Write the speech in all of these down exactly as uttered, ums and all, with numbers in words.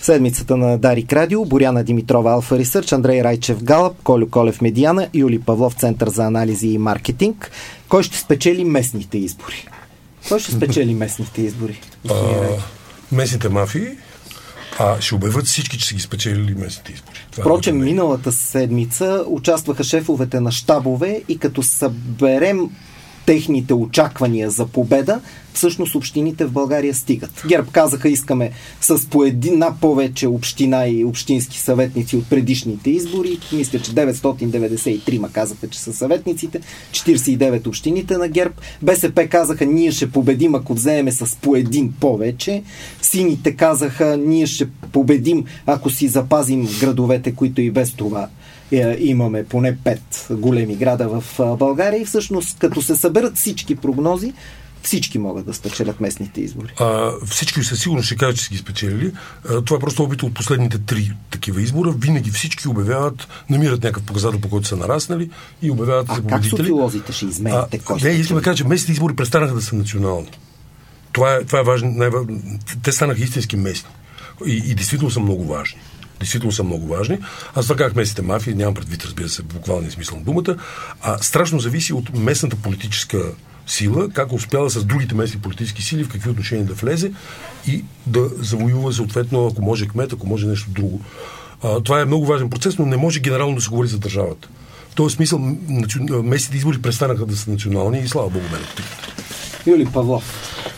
Седмицата на Дарик Радио, Боряна Димитрова, Алфа Ресърч, Андрей Райчев, Галъп, Колю Колев, Медиана, Юли Павлов, Център за анализи и маркетинг. Кой ще спечели местните избори? Кой ще спечели местните избори? А, местните мафии, а ще обявят всички, че са ги спечелили местните избори. Впрочем, е миналата седмица участваха шефовете на щабове и като съберем техните очаквания за победа, всъщност общините в България стигат. ГЕРБ казаха, искаме с по една повече община и общински съветници от предишните избори. Мисля, че деветстотин деветдесет и три казаха, че са съветниците, четиридесет и девет общините на ГЕРБ. БСП казаха, ние ще победим, ако вземем с по един повече. Сините казаха, ние ще победим, ако си запазим градовете, които и без това имаме поне пет големи града в България и всъщност като се съберат всички прогнози, всички могат да спечелят местните избори. А, всички със сигурност ще кажат, че са ги спечелили. А, това е просто опит от последните три такива избора. Винаги всички обявяват, намират някакъв показател, по който са нараснали и обявяват а за победители. А как социолозите ще изменят? Не, искам да кажа, че местните избори престанаха да са национални. Това е, това е важно. Най-вър... Те станаха истински местни. И, и действително са много важни. Действително са много важни. Аз това казах местните мафии, нямам предвид, разбира се, буквалния смисъл на думата, а страшно зависи от местната политическа сила, как успяла с другите местни политически сили, в какви отношения да влезе и да завоюва съответно, ако може кмет, ако може нещо друго. А, това е много важен процес, но не може генерално да се говори за държавата. В този смисъл местните избори престанаха да са национални и слава Богу мене. Юли Павлов.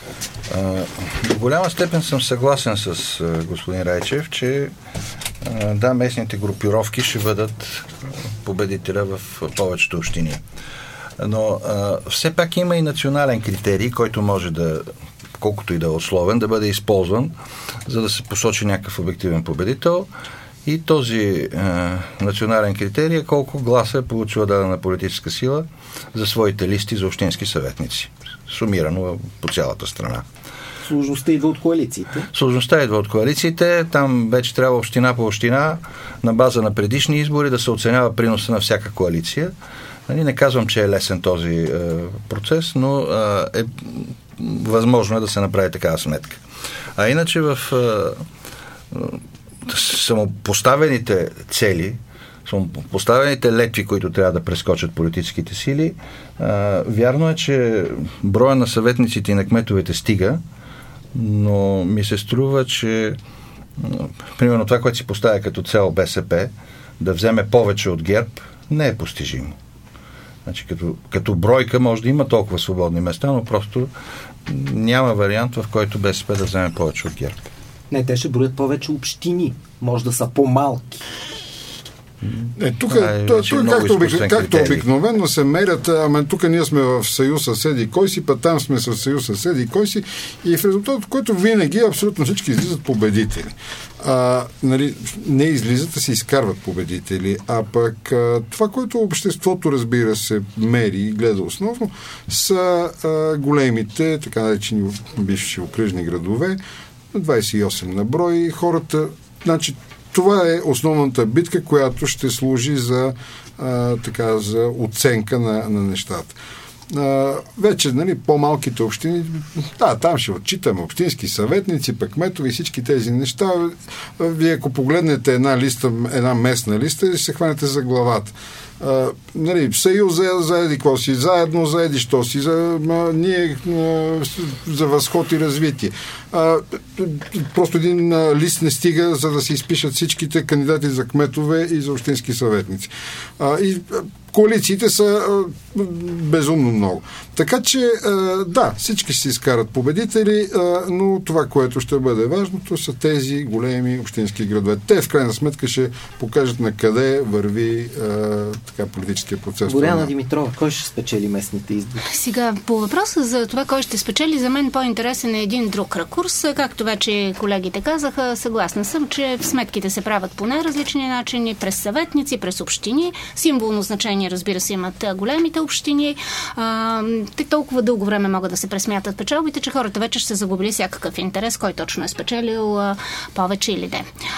До голяма степен съм съгласен с господин Райчев, че да, местните групировки ще бъдат победителя в повечето общини. Но а, все пак има и национален критерий, който може да, колкото и да е условен, да бъде използван, за да се посочи някакъв обективен победител. И този а, национален критерий е колко гласа е получила дадена политическа сила за своите листи за общински съветници. Сумирано по цялата страна. Сложността идва от коалициите. Сложността идва от коалициите. Там вече трябва община по община на база на предишни избори да се оценява приноса на всяка коалиция. Не казвам, че е лесен този е, процес, но е, е възможно е да се направи такава сметка. А иначе в е, самопоставените цели, самопоставените летви, които трябва да прескочат политическите сили, е, вярно е, че броя на съветниците и на кметовете стига, но ми се струва, че примерно това, което си поставя като цел БСП, да вземе повече от ГЕРБ, не е постижимо. Значи, като, като бройка може да има толкова свободни места, но просто няма вариант, в който БСП да вземе повече от ГЕРБ. Не, те ще броят повече общини. Може да са по-малки. Е, тук, е, то, то, както, обик, както обикновено се мерят, ама тук ние сме в съюз съседи кой си, па там сме в съюз съседи кой си, и в резултат от който винаги абсолютно всички излизат победители. А, нали, не излизат, а се изкарват победители, а пък а, това, което обществото, разбира се, мери и гледа основно, са а, големите, така наречени бивши окръжни градове, двадесет и осем на брой, хората, значи това е основната битка, която ще служи за, а, така, за оценка на, на нещата. А, вече, нали, по-малките общини, да, там ще отчитаме общински съветници, пък кметове и всички тези неща. Вие, ако погледнете една листа, една местна листа, ще се хванете за главата. Uh, нали, съюз за, за еди какво си, заедно за еди що си, за, а, ние, а, за възход и развитие. А, просто един а, лист не стига, за да се изпишат всичките кандидати за кметове и за общински съветници. А, и а, коалициите са а, безумно много. Така че, а, да, всички ще се изкарат победители, а, но това, което ще бъде важното, са тези големи общински градове. Те, в крайна сметка, ще покажат на къде върви а, така политическия процес. Боряна Димитрова, кой ще спечели местните избори? Сега, по въпроса за това, кой ще спечели, за мен по-интересен е един друг ракурс. Както вече колегите казаха, съгласна съм, че сметките се правят по най-различни начини, през съветници, през общини. Символно значение, разбира се, имат големите общини. А, те толкова дълго време могат да се пресмятат печалбите, че хората вече ще се загубили всякакъв интерес, кой точно е спечелил а, повече или не.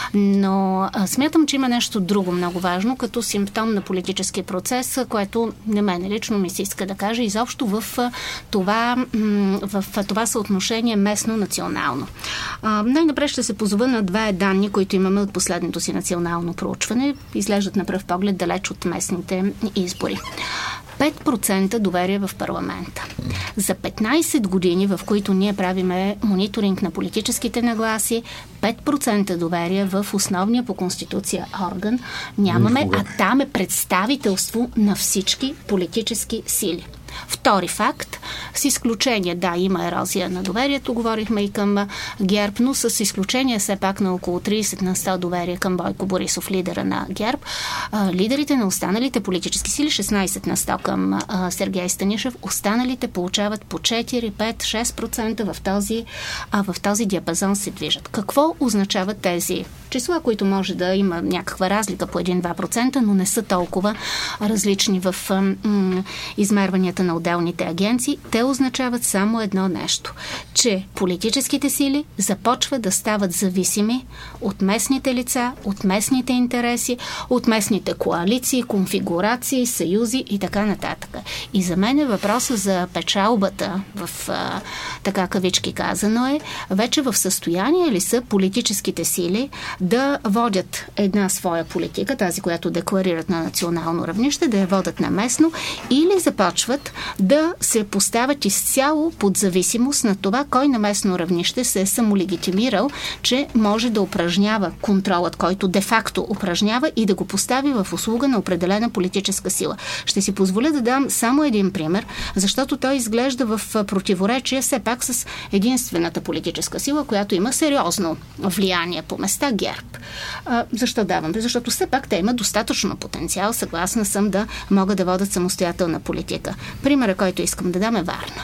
Но а, смятам, че има нещо друго много важно, като симптом на политическия процес, което на мен лично ми се иска да кажа изобщо в това, в това съотношение местно-национално. А, най-напред ще се позова на два данни, които имаме от последното си национално проучване. Изглеждат на пръв поглед далеч от местните избори. пет процента доверие в парламента. За петнайсет години, в които ние правиме мониторинг на политическите нагласи, пет процента доверие в основния по Конституция орган нямаме, а там е представителство на всички политически сили. Втори факт, с изключение, да, има ерозия на доверието, говорихме и към ГЕРБ, но с изключение все пак на около трийсет на сто доверие към Бойко Борисов, лидера на ГЕРБ, лидерите на останалите политически сили, шестнайсет на сто към Сергей Станишев, останалите получават по четири, пет, шест процента в този, в този диапазон се движат. Какво означават тези числа, които може да има някаква разлика по един-два процента, но не са толкова различни в м- измерванията на отделните агенции? Те означават само едно нещо, че политическите сили започват да стават зависими от местните лица, от местните интереси, от местните коалиции, конфигурации, съюзи и така нататък. И за мен е въпроса за печалбата, в а, така кавички казано е, вече в състояние ли са политическите сили да водят една своя политика, тази, която декларират на национално равнище, да я водят на местно, или започват да се поставят изцяло под зависимост на това, кой на местно равнище се е самолегитимирал, че може да упражнява контролът, който де-факто упражнява, и да го постави в услуга на определена политическа сила. Ще си позволя да дам само един пример, защото той изглежда в противоречие все пак с единствената политическа сила, която има сериозно влияние по места, ГЕРБ. А, защо давам? Защото все пак те имат достатъчно потенциал, съгласна съм, да могат да водят самостоятелна политика. Примера, който искам да дам, е Варна.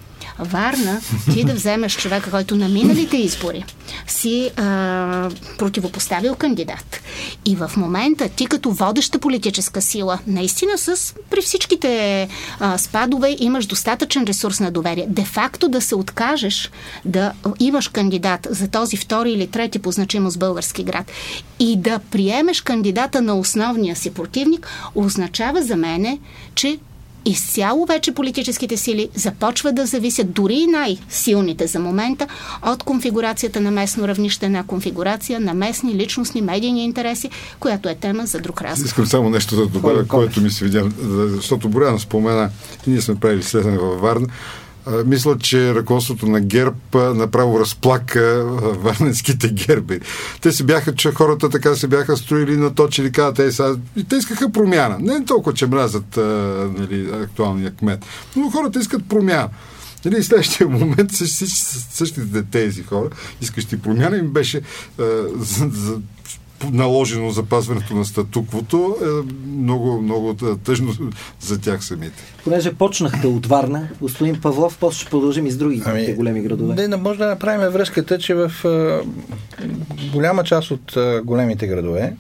Варна, ти да вземеш човека, който на миналите избори си а, противопоставил кандидат. И в момента ти като водеща политическа сила, наистина с при всичките а, спадове имаш достатъчен ресурс на доверие. Де-факто да се откажеш да имаш кандидат за този втори или трети по значимост български град и да приемеш кандидата на основния си противник, означава за мене, че изцяло вече политическите сили започват да зависят, дори и най-силните за момента, от конфигурацията на местно равнище, на конфигурация на местни личностни медийни интереси, която е тема за друг разговор. Искам само нещо да добавя, което ми се видя, защото Боряна спомена, и ние сме правили изследване във Варна. Мисля, че ръководството на ГЕРБ направо разплака варненските герби. Те се бяха, че хората така се бяха строили, наточили, каза, те, са, и те искаха промяна. Не толкова, че мразят а, нали, актуалния кмет, но хората искат промяна. Нали, в следващия момент същите, същите тези хора, искащи промяна, им беше а, за, за наложено запазването на статуквото, е много, много тъжно за тях самите. Понеже почнахте от Варна, господин Павлов, после ще продължим и с другите ами, големи градове. Да, не може да направим връзката, че в а, голяма част от а, големите градове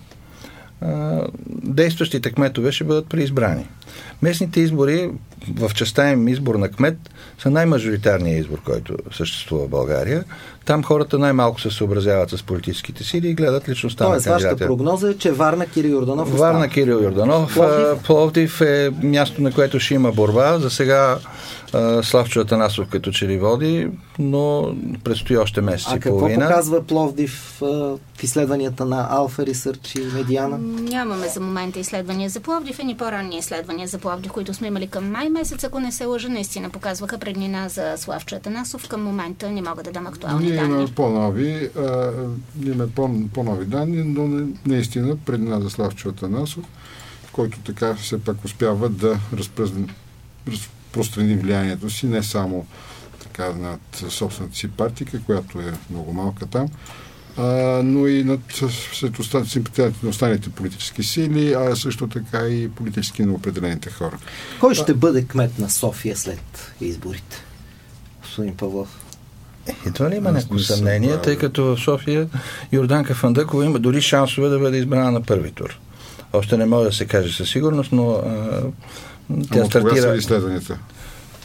а, действащите кметове ще бъдат преизбрани. Местните избори, в частта им избор на кмет, са най-мажоритарният избор, който съществува в България. Там хората най-малко се съобразяват с политическите сили и гледат личността на кандидата. Тоест, вашата прогноза е, че Варна, Кирил Йорданов остава. Варна, Кирил Йорданов. Пловдив? Пловдив е място, на което ще има борба. За сега Славчо Атанасов като че ли води, но предстои още месец и половина. А какво показва Пловдив в изследванията на Alpha Research и Медиана? Нямаме за момента изследвания за Пловдив, и ни по-ранни изследвания за Пловдив, които сме имали към май месец, ако не се лъжа, наистина показваха преднина за Славчо Атанасов. Към момента не мога да дам актуални ние данни. Имаме по-нови, а, имаме по- по-нови данни, но не, наистина преднина за Славчо Атанасов, който така все пак успява да разпръсне разпространи влиянието си не само така над собствената си партика, която е много малка там, а, но и над симпатията на останалите политически сили, а също така и политически на определените хора. Кой ще а... бъде кмет на София след изборите? Господин Павлов. Едва ли има някакво съмнение, тъй като в София Йорданка Фандъкова има дори шансове да бъде избрана на първи тур. Още не може да се каже със сигурност, но а, тя Ама стартира... кога са изследванията?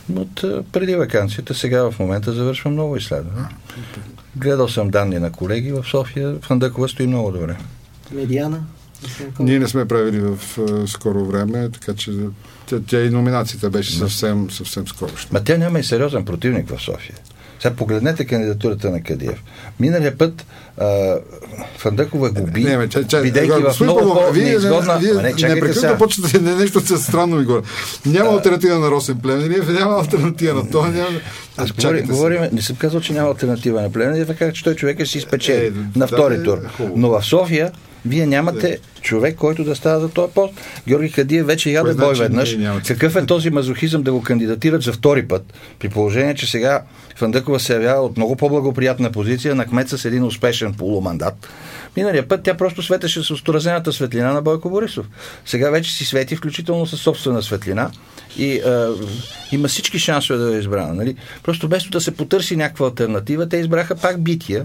От преди ваканцията, сега в момента завършвам много изследване. Гледал съм данни на колеги в София, Фандъкова стои много добре. Медиана? Ние не сме правили в uh, скоро време, така че тя, тя и номинацията беше съвсем, съвсем скоро. Ма тя няма и сериозен противник в София. Сега погледнете кандидатурата на Кадиев. Миналия път а, Фандъкова губи, бидейки в много по-неизгодна... Вие непрекъснато почвате нещо със странно ми горе. Няма альтернатива на Росен Плевнелиев, няма альтернатива на това. Няма... Аз говорим, говорим, не съм казал, че няма альтернатива на Плевнелиев, казах, че той човек е си спечели е, на втори да, тур. Е, но в София вие нямате е. човек, който да става за този пост. Георги Кадиев вече яде бой веднъж. Какъв е този мазохизъм да го кандидатират за втори път, при положение, че сега Фандъкова се явява от много по-благоприятна позиция на кмет с един успешен полумандат. Миналия път тя просто светеше с отразената светлина на Бойко Борисов. Сега вече си свети, включително със собствена светлина и а, има всички шансове да е избрана. Нали? Просто вместо да се потърси някаква алтернатива, те избраха пак бития.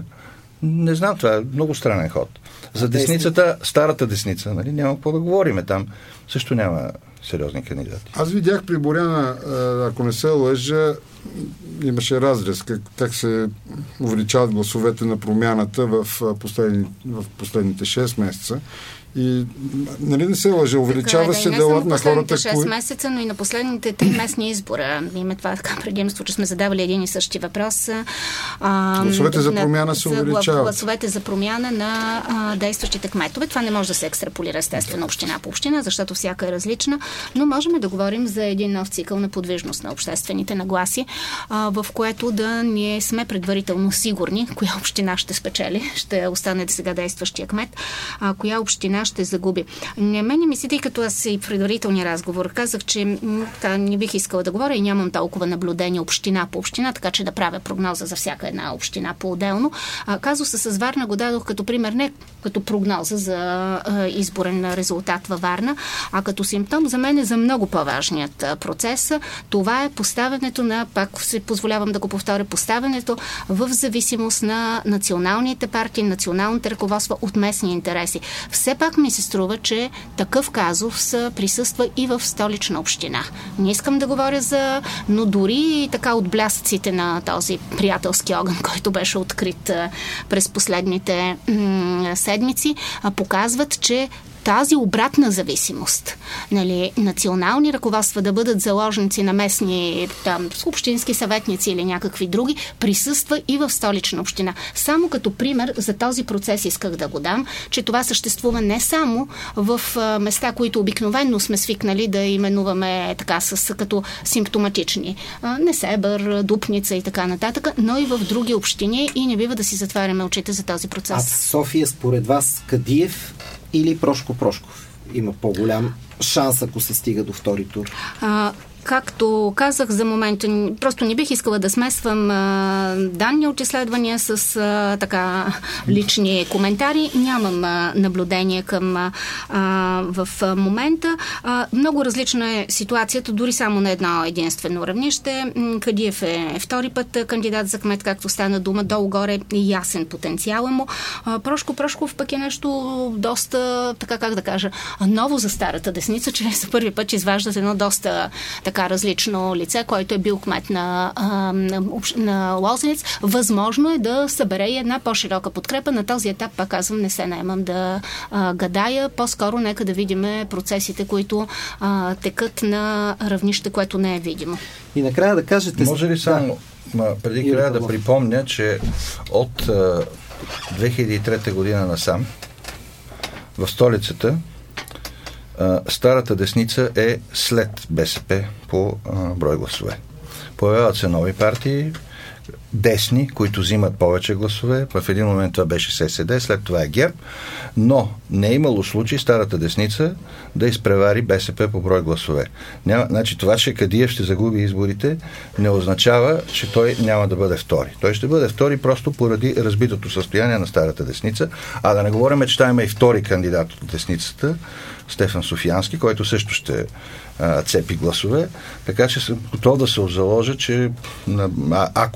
Не знам, това е много странен ход. За десницата, старата десница, нали? Няма какво да говориме там. Също няма сериозни кандидати. Аз видях при Боряна, ако не се лъжа, имаше разрез, как, как се увеличават гласовете на промяната в, последни, в последните шест месеца. И нали не се лъжа, увеличава така, се да, делът на хората, шест кои... месеца, но и на последните три местни избора. Има това така предимство, че сме задавали един и същи въпрос. А, гласовете за промяна се увеличават. Гласовете за промяна на а, действащите кметове. Това не може да се екстраполира естествено община по община, защото всяка е различна, но можем да говорим за един нов цикъл на подвижност на обществените нагласи, а, в което да ние сме предварително сигурни коя община ще спечели, ще остане сега действащия кмет, а, коя община ще загуби. Не мене мисли, тъй като аз и в предварителния разговор казах, че така, не бих искала да говоря и нямам толкова наблюдение община по община, така че да правя прогноза за всяка една община по-отделно. Казуса с Варна го дадох като пример, не като прогноза за а, изборен резултат във Варна, а като симптом за мен е за много по-важният процес. Това е поставянето на, пак се позволявам да го повторя, поставянето в зависимост на националните партии, националните ръководства от местни интереси. Все пак ми се струва, че такъв казус присъства и в Столична община. Не искам да говоря за, но дори и така отблясъците на този приятелски огън, който беше открит през последните м- седмици, показват, че тази обратна зависимост, нали, национални ръководства да бъдат заложници на местни там, общински съветници или някакви други, присъства и в Столична община. Само като пример за този процес исках да го дам, че това съществува не само в а, места, които обикновено сме свикнали да именуваме така с, като симптоматични. А, Несебър, Дупница и така нататък, но и в други общини и не бива да си затваряме очите за този процес. А в София според вас Кадиев или Прошко Прошков има по-голям шанс, ако се стига до втори тур? А, както казах за момента, просто не бих искала да смесвам а, данни от изследвания с а, така лични коментари. Нямам а, наблюдение към а, в а, момента. А, много различна е ситуацията, дори само на едно единствено равнище. Кадиев е втори път кандидат за кмет, както стана дума, долу-горе ясен потенциал му. А, Прошко Прошков пък е нещо доста, така как да кажа, ново за старата десница, че за първи път изваждат едно доста така различно лице, който е бил кмет на, на, на Лозенец. Възможно е да събере една по-широка подкрепа. На този етап, пак казвам, не се наемам да а, гадая. По-скоро нека да видим процесите, които а, текат на равнище, което не е видимо. И накрая да кажете... Може ли само да. преди края да припомня, че от а, две хиляди и трета година насам в столицата старата десница е след БСП по а, брой гласове. Появяват се нови партии, десни, които взимат повече гласове. В един момент това беше ССД, след това е ГЕРБ, но не е имало случай старата десница да изпревари БСП по брой гласове. Няма, значи това, че Кадиев ще загуби изборите, не означава, че той няма да бъде втори. Той ще бъде втори просто поради разбитото състояние на старата десница, а да не говорим, че там има и втори кандидат от десницата, Стефан Софиянски, който също ще а, цепи гласове, така че съм готов да се заложа, че а, ако случайно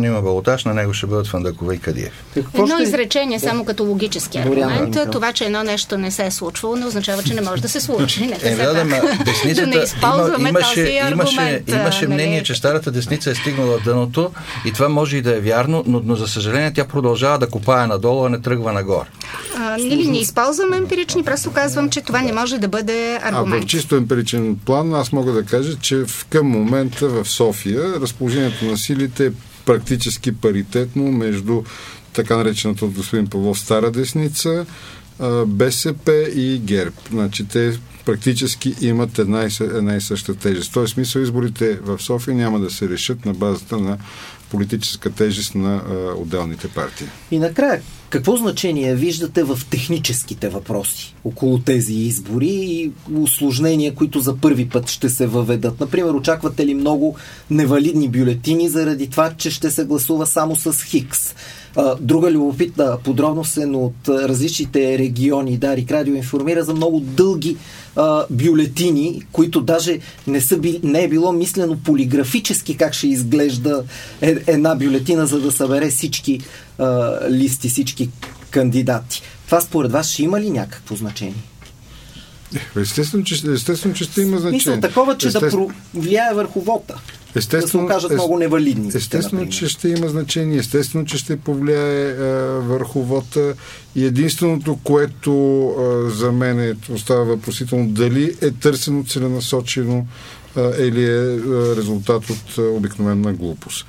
реално има балотаж, на него ще бъдат Фандъкова и Кадиев. Едно ще... изречение, да. Само като логически аргумент. Да. Това, че едно нещо не се е случвало, не означава, че не може да се случи. Не, е, да, да, ма, десницата, да не използваме има, имаше, този аргумент. Имаше, имаше мнение, че старата десница е стигнала дъното и това може и да е вярно, но, но за съжаление тя продължава да копае надолу, а не тръгва нагоре. А, нали, не използваме емпирични, просто казвам, че това не може да бъде аргумент. А в чисто емпиричен план аз мога да кажа, че в към момента в София разположението на силите е практически паритетно между така наречената от господин Павлов стара десница, БСП и ГЕРБ. Значи те практически имат една и, една и съща тежест. В този смисъл изборите в София няма да се решат на базата на политическа тежест на а, отделните партии. И накрая, какво значение виждате в техническите въпроси около тези избори и усложнения, които за първи път ще се въведат? Например, очаквате ли много невалидни бюлетини заради това, че ще се гласува само с Хикс? Друга любопитна подробност е, но от различните региони Дарик Радио информира за много дълги а, бюлетини, които даже не, са били, не е било мислено полиграфически как ще изглежда е, една бюлетина, за да събере всички а, листи, всички кандидати. Това според вас ще има ли някакво значение? Естествено, че, естествено, че ще има значение. Мисля такова, че естествено... да влияе върху вота. Естествено, да се окажат е, много невалидни. Естествено, че ще има значение. Естествено, че ще повлияе а, върху вота. И единственото, което а, за мен е, остава въпросително, дали е търсено целенасочено а, или е а, резултат от а, обикновена глупост.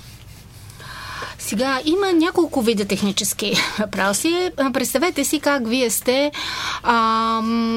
Сега има няколко вида технически въпроси. Представете си как вие сте, а,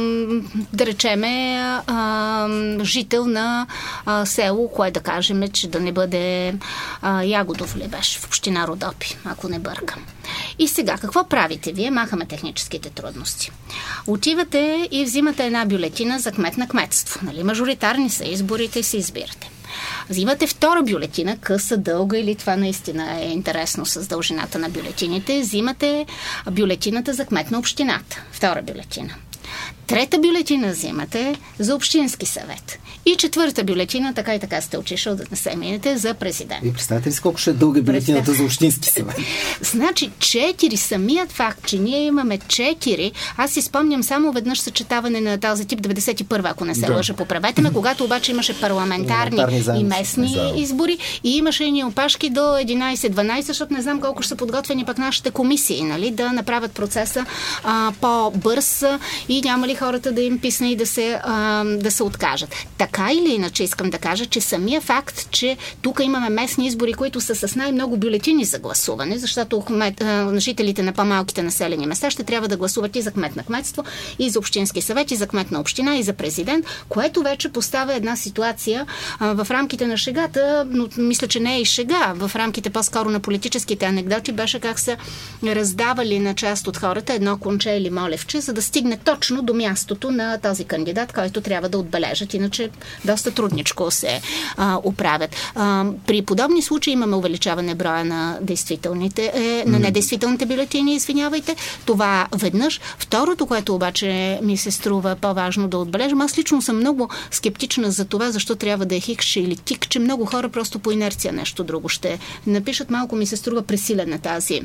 да речеме, а, жител на а, село, кое да кажем, че да не бъде а, Ягодов ли беше, в община Родопи, ако не бъркам. И сега, какво правите вие? Махаме техническите трудности. Отивате и взимате една бюлетина за кмет на кметство. Нали? Мажоритарни са изборите и се избирате. Взимате втора бюлетина, къса, дълга, или това наистина е интересно с дължината на бюлетините. Взимате бюлетината за кмет на общината. Втора бюлетина. Трета бюлетина взимате за общински съвет. И четвърта бюлетина, така и така сте отишъл да не се минете, за президент. И представете ли колко ще е дълга бюлетината Представ... за общински съвет? Значи, четири, самият факт, че ние имаме четири, аз си спомням само веднъж съчетаване на този тип деветдесет и първа, ако не се да. лъжа, поправете ме, когато обаче имаше парламентарни, парламентарни и местни да. избори и имаше и опашки до единайсет-дванайсет, защото не знам колко ще са подготвени пък нашите комисии, нали, да направят процеса а, по-бърз и няма ли хората да им писне и да се, а, да се откажат. Така или иначе искам да кажа, че самия факт, че тук имаме местни избори, които са с най-много бюлетини за гласуване, защото а, жителите на по-малките населени места ще трябва да гласуват и за кмет на кметство, и за общински съвет, и за кмет на община, и за президент, което вече поставя една ситуация а, в рамките на шегата, но мисля, че не е и шега, в рамките по-скоро на политическите анекдоти беше как са раздавали на част от хората едно конче или молевче, за да стигне точно до мястото на този кандидат, който трябва да отбележат. Иначе доста трудничко се а, оправят. А, при подобни случаи имаме увеличаване броя на действителните, е, на недействителните бюлетини, извинявайте. Това веднъж. Второто, което обаче ми се струва по-важно да отбележим, аз лично съм много скептична за това, защо трябва да е хикше или тик, че много хора просто по инерция нещо друго ще напишат. Малко ми се струва пресилена тази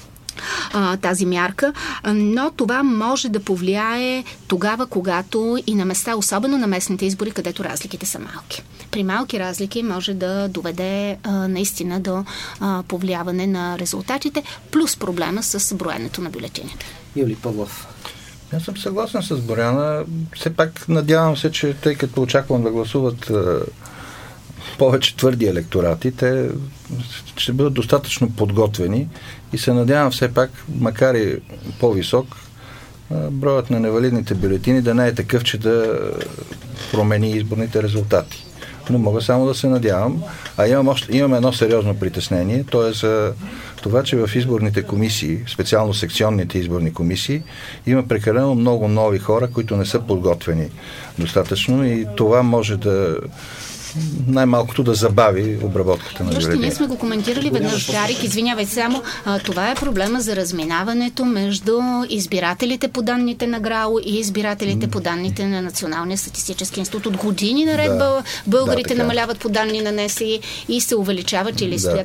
тази мярка, но това може да повлияе тогава, когато и на места, особено на местните избори, където разликите са малки. При малки разлики може да доведе а, наистина до а, повлияване на резултатите, плюс проблема с броенето на бюлетините. Юли Павлов. Аз съм съгласен с Боряна. Все пак надявам се, че тъй като очаквам да гласуват а, повече твърди електорати, те ще бъдат достатъчно подготвени и се надявам все пак, макар и по-висок, броят на невалидните бюлетини да не е такъв, че да промени изборните резултати. Но мога само да се надявам. А имам, още, имам едно сериозно притеснение. То е за това, че в изборните комисии, специално секционните изборни комисии, има прекалено много нови хора, които не са подготвени достатъчно и това може да най-малкото да забави обработката на бюлетини. Ние сме го коментирали веднъж, Дарик, извинявай само, а, това е проблема за разминаването между избирателите по данните на ГРАО и избирателите по данните на Националния статистически институт. От години наред да. българите да, намаляват по данни на НСИ и се увеличават или да. стоят.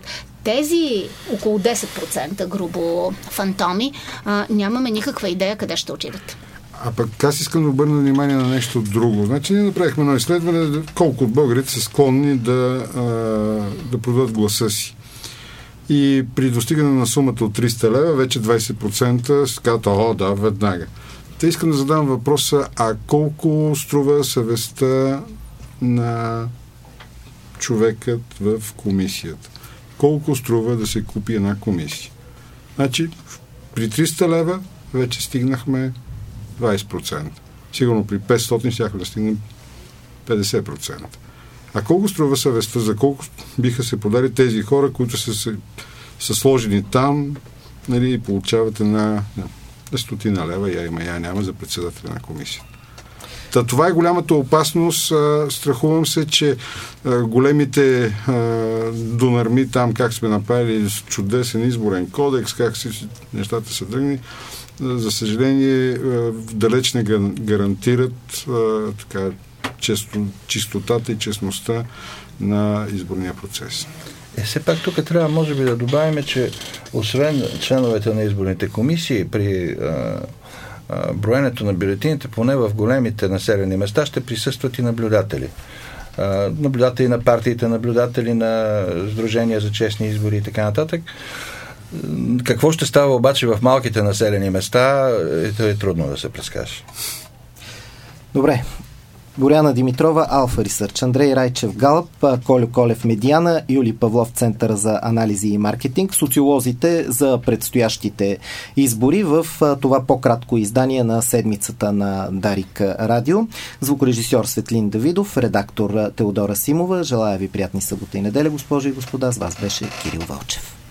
тези около десет процента грубо фантоми а, нямаме никаква идея къде ще отидат. А пък аз искам да обърна внимание на нещо друго. Значи ние направихме едно изследване колко от българите са склонни да, а, да продадат гласа си. И при достигане на сумата от триста лева, вече двайсет процента се казват, о, да, веднага. Те искам да задам въпроса, а колко струва съвестта на човекът в комисията? Колко струва да се купи една комисия? Значи, при триста лева вече стигнахме двайсет процента. Сигурно при петстотин щяхме да стигнем петдесет процента. А колко струва съвестта, за колко биха се подали тези хора, които са, са, са сложени там, нали, и получават една стотина лева, я има, я няма за председателя на комисията. Та, това е голямата опасност. Страхувам се, че големите донарми там, как сме направили чудесен изборен кодекс, как си нещата са дръгни, за съжаление далеч не гарантират така, често, чистотата и честността на изборния процес. Е, все пак тук трябва, може би, да добавим, че освен членовете на изборните комисии, при а, а, броенето на бюлетините, поне в големите населени места, ще присъстват и наблюдатели. А, наблюдатели на партиите, наблюдатели на Сдружения за честни избори и така нататък. Какво ще става обаче в малките населени места, е, е трудно да се предскаже. Добре. Боряна Димитрова, Алфа Ресърч, Андрей Райчев, Галъп, Колю Колев, Медиана, Юли Павлов, Центъра за анализи и маркетинг, социолозите за предстоящите избори в това по-кратко издание на седмицата на Дарик Радио. Звукорежисьор Светлин Давидов, редактор Теодора Симова. Желая ви приятни събота и неделя, госпожи и господа. С вас беше Кирил Вълчев.